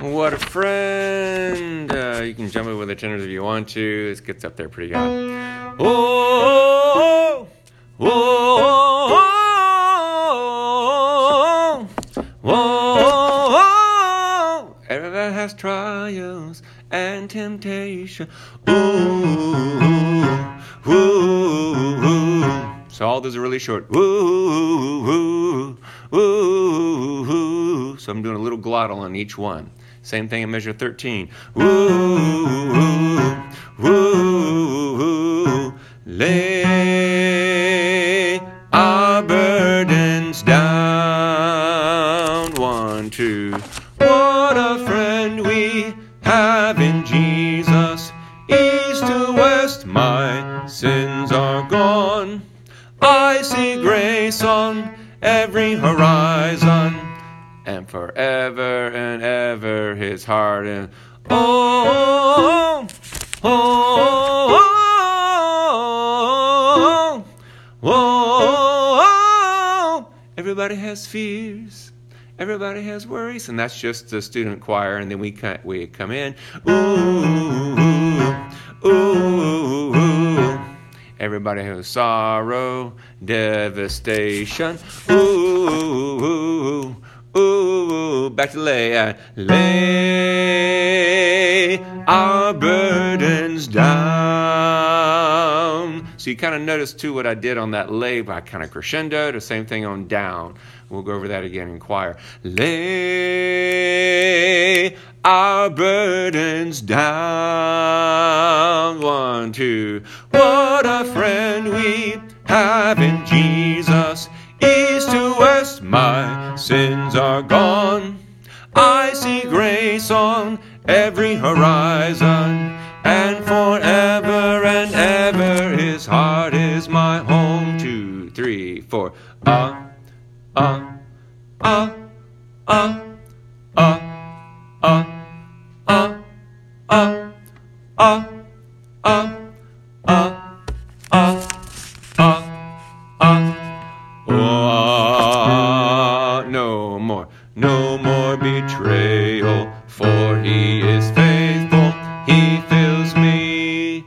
What a friend. You can jump it with the tenors if you want to. This gets up there pretty high. Oh, oh, oh, oh, everybody has trials and temptation. Ooh, ooh, ooh. So all those are really short. Ooh, ooh, ooh, ooh. So I'm doing a little glottal on each one. Same thing in measure 13. Ooh, ooh, ooh, ooh. Lay our burdens down. 1, 2. What a friend we have in Jesus. East to west, my sins are gone. I see grace on every horizon, and forever and ever his heart and oh, oh, oh, oh, oh. Everybody has fears, everybody has worries, and that's just the student choir. And then we come in, ooh, ooh, ooh, ooh. Everybody has sorrow, devastation, ooh, ooh, ooh, back to lay, lay our burdens down. So you kind of notice too what I did on that lay, by kind of crescendo, the same thing on down. We'll go over that again in choir. Lay our burdens down. 1, 2. What a friend we have in Jesus. East to west, my sins are gone. I see grace on every horizon, and forever and ever his heart is my home. 2, 3, 4. No more, no more betrayal, for he is faithful, he fills me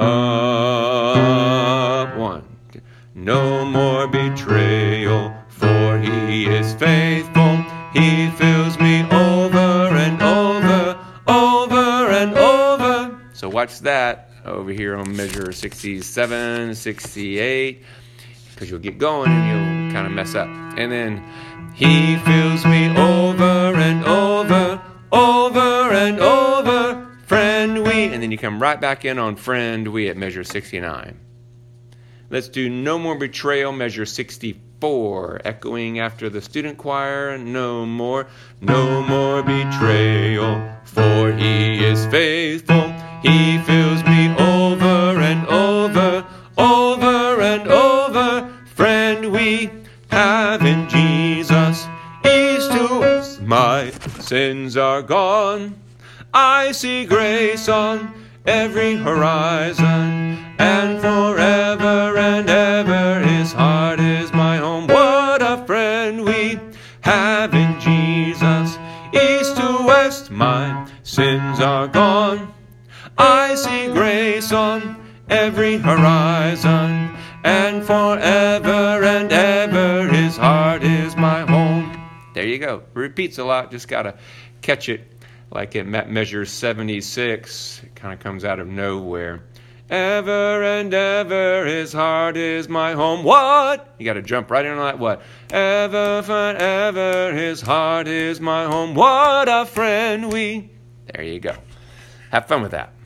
up. 1. No more betrayal, for he is faithful, he fills me over and over, over and over. So watch that over here on measure 67, 68, because you'll get going and you'll kind of mess up. And then he fills me over and over, over and over, friend we. And then you come right back in on friend we at measure 69. Let's do no more betrayal, measure 64, echoing after the student choir. No more betrayal, for he is faithful, he fills me over and over, over and over, friend we have in Jesus. East to west, my sins are gone. I see grace on every horizon, and forever and ever his heart is my home. What a friend we have in Jesus. East to west, my sins are gone. I see grace on every horizon, and forever and ever his heart is my home. There you go. Repeats a lot. Just got to catch it. Like in measure 76, it kind of comes out of nowhere. Ever and ever his heart is my home. What? You got to jump right in on that what? Ever and ever his heart is my home. What a friend we. There you go. Have fun with that.